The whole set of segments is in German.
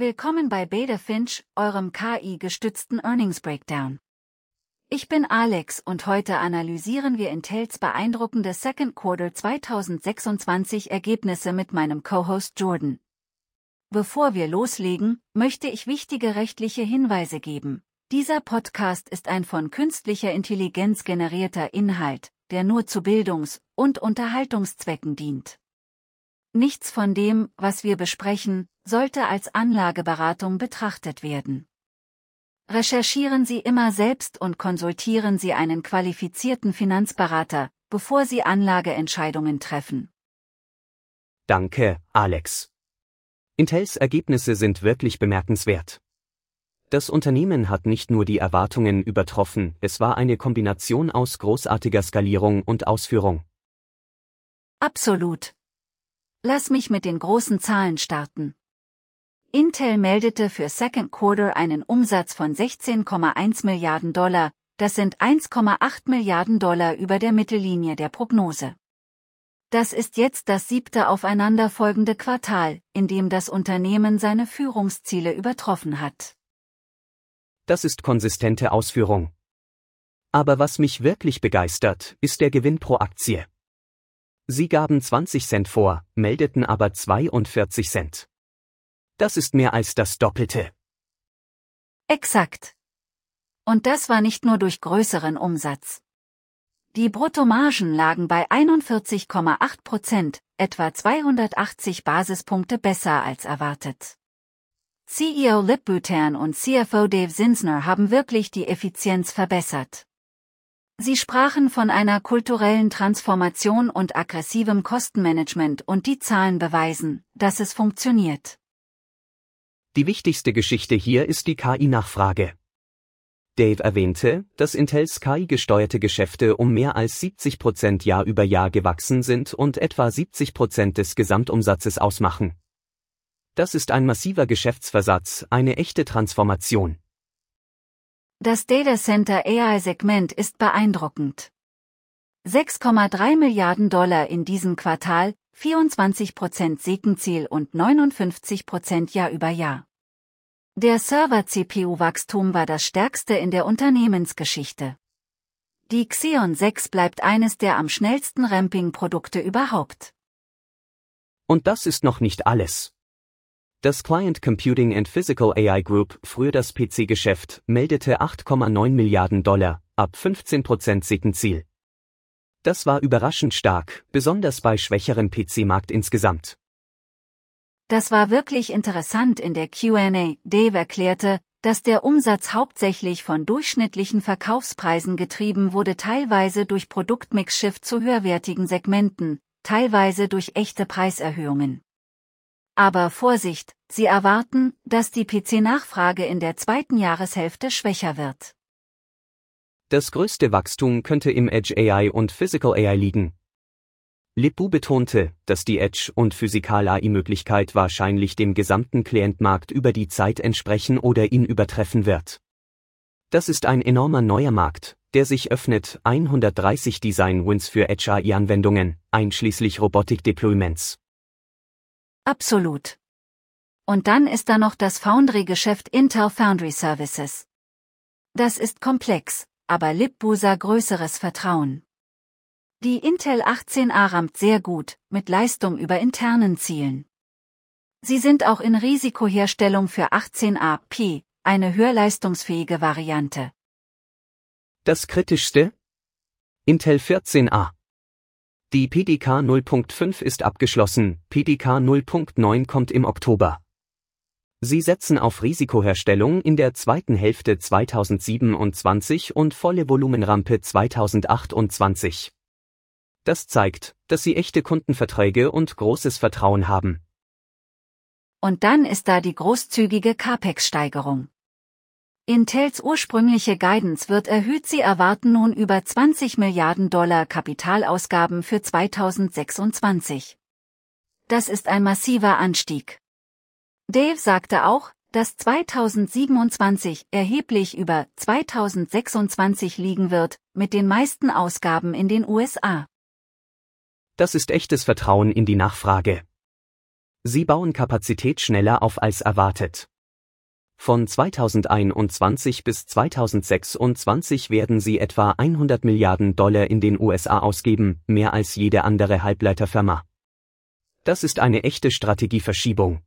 Willkommen bei Beta Finch, eurem KI-gestützten Earnings Breakdown. Ich bin Alex und heute analysieren wir Intels beeindruckende Second Quarter 2026 Ergebnisse mit meinem Co-Host Jordan. Bevor wir loslegen, möchte ich wichtige rechtliche Hinweise geben. Dieser Podcast ist ein von künstlicher Intelligenz generierter Inhalt, der nur zu Bildungs- und Unterhaltungszwecken dient. Nichts von dem, was wir besprechen, sollte als Anlageberatung betrachtet werden. Recherchieren Sie immer selbst und konsultieren Sie einen qualifizierten Finanzberater, bevor Sie Anlageentscheidungen treffen. Danke, Alex. Intels Ergebnisse sind wirklich bemerkenswert. Das Unternehmen hat nicht nur die Erwartungen übertroffen, es war eine Kombination aus großartiger Skalierung und Ausführung. Absolut. Lass mich mit den großen Zahlen starten. Intel meldete für Second Quarter einen Umsatz von $16,1 Milliarden, das sind $1,8 Milliarden über der Mittellinie der Prognose. Das ist jetzt das 7. aufeinanderfolgende Quartal, in dem das Unternehmen seine Führungsziele übertroffen hat. Das ist konsistente Ausführung. Aber was mich wirklich begeistert, ist der Gewinn pro Aktie. Sie gaben 20 Cent vor, meldeten aber 42 Cent. Das ist mehr als das Doppelte. Exakt. Und das war nicht nur durch größeren Umsatz. Die Bruttomargen lagen bei 41,8%, etwa 280 Basispunkte besser als erwartet. CEO Lip Bhutan und CFO Dave Zinsner haben wirklich die Effizienz verbessert. Sie sprachen von einer kulturellen Transformation und aggressivem Kostenmanagement und die Zahlen beweisen, dass es funktioniert. Die wichtigste Geschichte hier ist die KI-Nachfrage. Dave erwähnte, dass Intels KI-gesteuerte Geschäfte um mehr als 70% Jahr über Jahr gewachsen sind und etwa 70% des Gesamtumsatzes ausmachen. Das ist ein massiver Geschäftsversatz, eine echte Transformation. Das Data Center AI-Segment ist beeindruckend. $6,3 Milliarden in diesem Quartal, 24% Sekenziel und 59% Jahr über Jahr. Der Server-CPU-Wachstum war das stärkste in der Unternehmensgeschichte. Die Xeon 6 bleibt eines der am schnellsten Ramping-Produkte überhaupt. Und das ist noch nicht alles. Das Client Computing and Physical AI Group, früher das PC-Geschäft, meldete $8,9 Milliarden, ab 15% Sekenziel. Das war überraschend stark, besonders bei schwächerem PC-Markt insgesamt. Das war wirklich interessant in der Q&A. Dave erklärte, dass der Umsatz hauptsächlich von durchschnittlichen Verkaufspreisen getrieben wurde, teilweise durch Produktmix-Shift zu höherwertigen Segmenten, teilweise durch echte Preiserhöhungen. Aber Vorsicht, sie erwarten, dass die PC-Nachfrage in der zweiten Jahreshälfte schwächer wird. Das größte Wachstum könnte im Edge AI und Physical AI liegen. Lip-Bu betonte, dass die Edge- und Physikal-AI-Möglichkeit wahrscheinlich dem gesamten Client-Markt über die Zeit entsprechen oder ihn übertreffen wird. Das ist ein enormer neuer Markt, der sich öffnet, 130 Design-Wins für Edge-AI-Anwendungen, einschließlich Robotik-Deployments. Absolut. Und dann ist da noch das Foundry-Geschäft Intel Foundry Services. Das ist komplex, aber Lip-Bu sah größeres Vertrauen. Die Intel 18A rammt sehr gut, mit Leistung über internen Zielen. Sie sind auch in Risikoherstellung für 18A-P, eine höherleistungsfähige Variante. Das kritischste? Intel 14A. Die PDK 0.5 ist abgeschlossen, PDK 0.9 kommt im Oktober. Sie setzen auf Risikoherstellung in der zweiten Hälfte 2027 und volle Volumenrampe 2028. Das zeigt, dass sie echte Kundenverträge und großes Vertrauen haben. Und dann ist da die großzügige CAPEX-Steigerung. Intels ursprüngliche Guidance wird erhöht, sie erwarten nun über $20 Milliarden Kapitalausgaben für 2026. Das ist ein massiver Anstieg. Dave sagte auch, dass 2027 erheblich über 2026 liegen wird, mit den meisten Ausgaben in den USA. Das ist echtes Vertrauen in die Nachfrage. Sie bauen Kapazität schneller auf als erwartet. Von 2021 bis 2026 werden sie etwa 100 Milliarden Dollar in den USA ausgeben, mehr als jede andere Halbleiterfirma. Das ist eine echte Strategieverschiebung.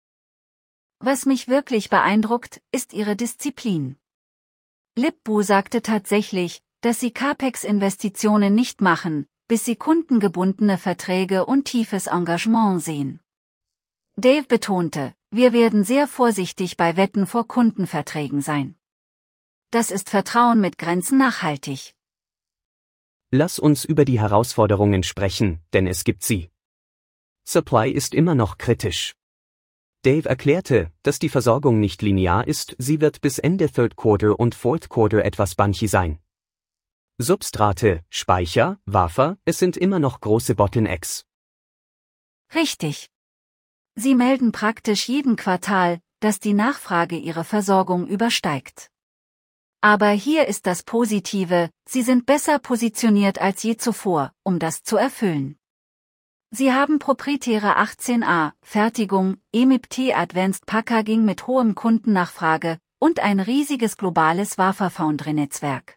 Was mich wirklich beeindruckt, ist ihre Disziplin. Lip-Bu sagte tatsächlich, dass sie CapEx-Investitionen nicht machen, bis sie kundengebundene Verträge und tiefes Engagement sehen. Dave betonte, wir werden sehr vorsichtig bei Wetten vor Kundenverträgen sein. Das ist Vertrauen mit Grenzen nachhaltig. Lass uns über die Herausforderungen sprechen, denn es gibt sie. Supply ist immer noch kritisch. Dave erklärte, dass die Versorgung nicht linear ist, sie wird bis Ende Third Quarter und Fourth Quarter etwas bunchy sein. Substrate, Speicher, Wafer, es sind immer noch große Bottlenecks. Richtig. Sie melden praktisch jeden Quartal, dass die Nachfrage ihre Versorgung übersteigt. Aber hier ist das Positive, sie sind besser positioniert als je zuvor, um das zu erfüllen. Sie haben proprietäre 18A, Fertigung, EMIB-T Advanced Packaging mit hohem Kundennachfrage und ein riesiges globales Wafer-Foundry-Netzwerk.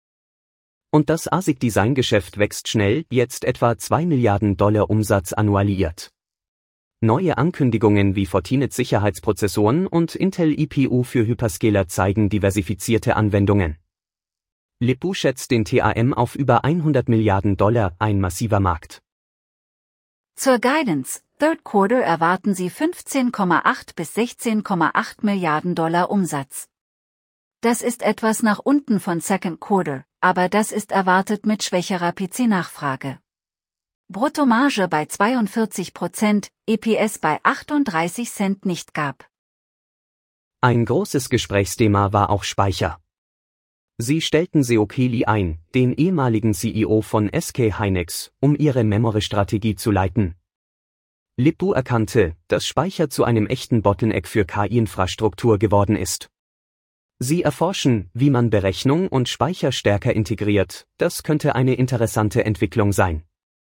Und das ASIC-Design-Geschäft wächst schnell, jetzt etwa 2 Milliarden Dollar Umsatz annualisiert. Neue Ankündigungen wie Fortinet-Sicherheitsprozessoren und Intel EPU für Hyperscaler zeigen diversifizierte Anwendungen. Lip-Bu schätzt den TAM auf über 100 Milliarden Dollar, ein massiver Markt. Zur Guidance, Third Quarter erwarten sie 15,8 bis 16,8 Milliarden Dollar Umsatz. Das ist etwas nach unten von Second Quarter, aber das ist erwartet mit schwächerer PC-Nachfrage. Bruttomarge bei 42%, EPS bei 38 Cent nicht gab. Ein großes Gesprächsthema war auch Speicher. Sie stellten Seok-Hee Lee ein, den ehemaligen CEO von SK Hynix, um ihre Memory-Strategie zu leiten. Lip-Bu erkannte, dass Speicher zu einem echten Bottleneck für KI-Infrastruktur geworden ist. Sie erforschen, wie man Berechnung und Speicher stärker integriert, das könnte eine interessante Entwicklung sein.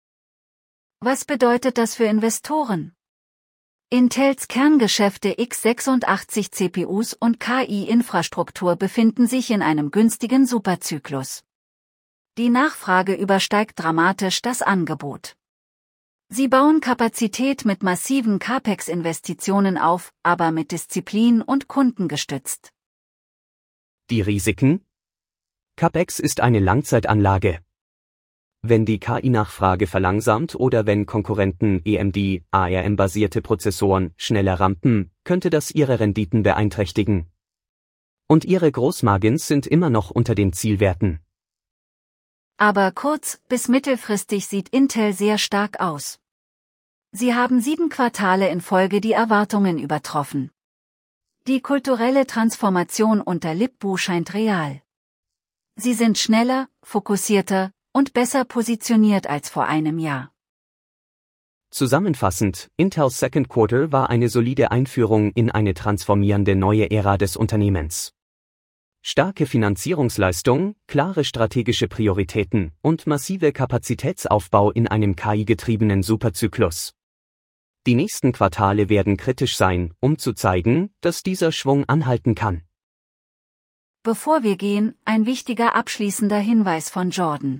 Was bedeutet das für Investoren? Intels Kerngeschäfte x86 CPUs und KI-Infrastruktur befinden sich in einem günstigen Superzyklus. Die Nachfrage übersteigt dramatisch das Angebot. Sie bauen Kapazität mit massiven CapEx-Investitionen auf, aber mit Disziplin und Kunden gestützt. Die Risiken? CapEx ist eine Langzeitanlage. Wenn die KI-Nachfrage verlangsamt oder wenn Konkurrenten AMD, ARM-basierte Prozessoren schneller rampen, könnte das ihre Renditen beeinträchtigen. Und ihre Großmargins sind immer noch unter den Zielwerten. Aber kurz- bis mittelfristig sieht Intel sehr stark aus. Sie haben 7 Quartale in Folge die Erwartungen übertroffen. Die kulturelle Transformation unter Lip-Bu scheint real. Sie sind schneller, fokussierter und besser positioniert als vor einem Jahr. Zusammenfassend, Intels Second Quarter war eine solide Einführung in eine transformierende neue Ära des Unternehmens. Starke Finanzierungsleistung, klare strategische Prioritäten und massive Kapazitätsaufbau in einem KI-getriebenen Superzyklus. Die nächsten Quartale werden kritisch sein, um zu zeigen, dass dieser Schwung anhalten kann. Bevor wir gehen, ein wichtiger abschließender Hinweis von Jordan.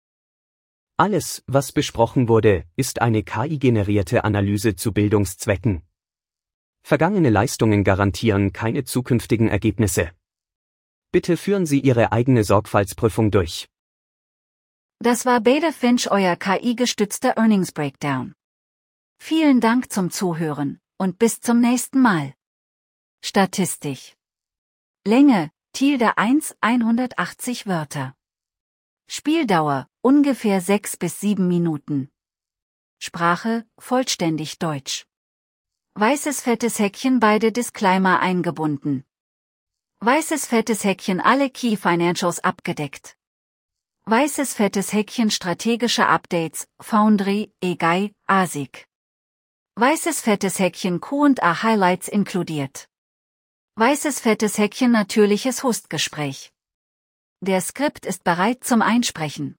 Alles, was besprochen wurde, ist eine KI-generierte Analyse zu Bildungszwecken. Vergangene Leistungen garantieren keine zukünftigen Ergebnisse. Bitte führen Sie Ihre eigene Sorgfaltsprüfung durch. Das war Beta Finch, euer KI-gestützter Earnings Breakdown. Vielen Dank zum Zuhören und bis zum nächsten Mal. Statistik. Länge, ~1, 180 Wörter. Spieldauer, ungefähr 6 bis 7 Minuten. Sprache, vollständig Deutsch. Weißes fettes Häkchen, beide Disclaimer eingebunden. Weißes fettes Häkchen, alle Key Financials abgedeckt. Weißes fettes Häkchen, strategische Updates, Foundry, EGAI, ASIC. Weißes fettes Häkchen, Q&A Highlights inkludiert. Weißes fettes Häkchen, natürliches Hostgespräch. Der Skript ist bereit zum Einsprechen.